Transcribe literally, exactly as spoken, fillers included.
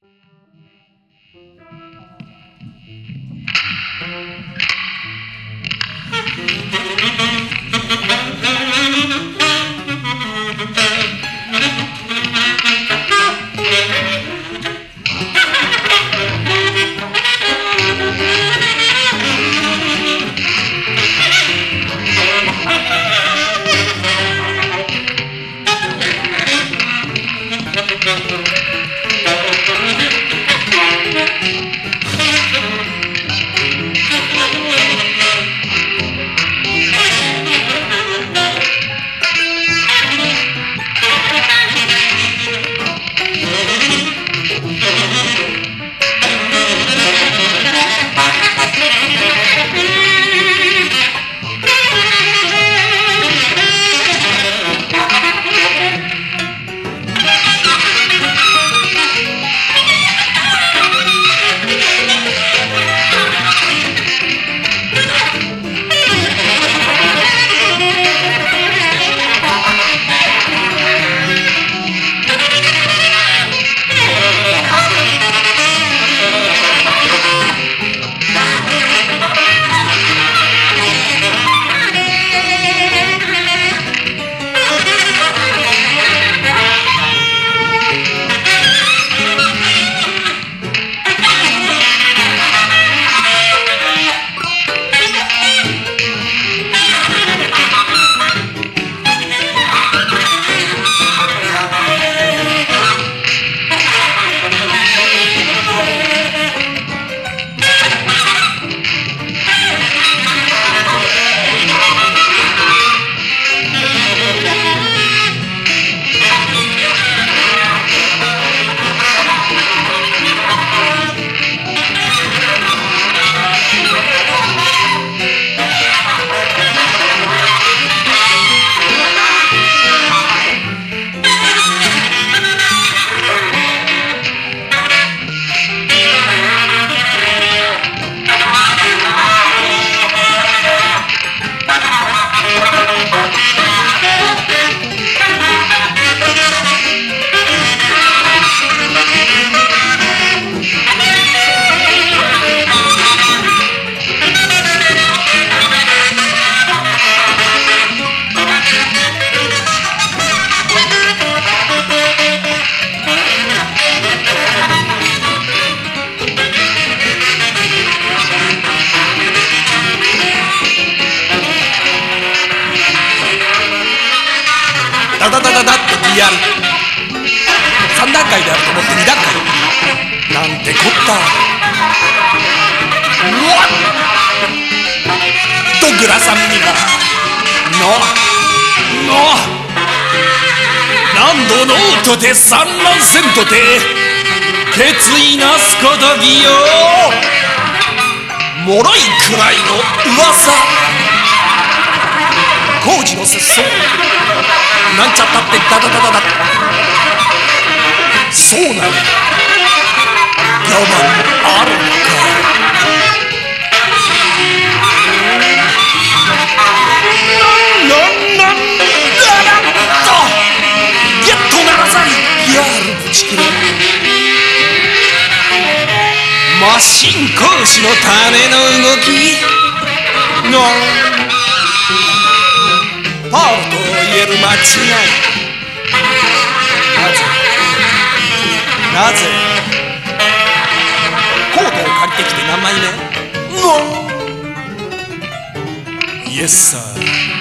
ダダダダダッと ディーアール さん段階であると思ってに段階なんてこったうわっとグラサンミラーのの何度の音で産卵せんとて決意なすことぎよもろいくらいの噂工事の節操なんちゃったってダダダダダそうなの我慢あるのかなんなんなんだらっとゲットならざりギャールぶち切れマシン講師のための動きのパールと言える間違いなぜなぜコートを借りてきて何枚目のイエスサー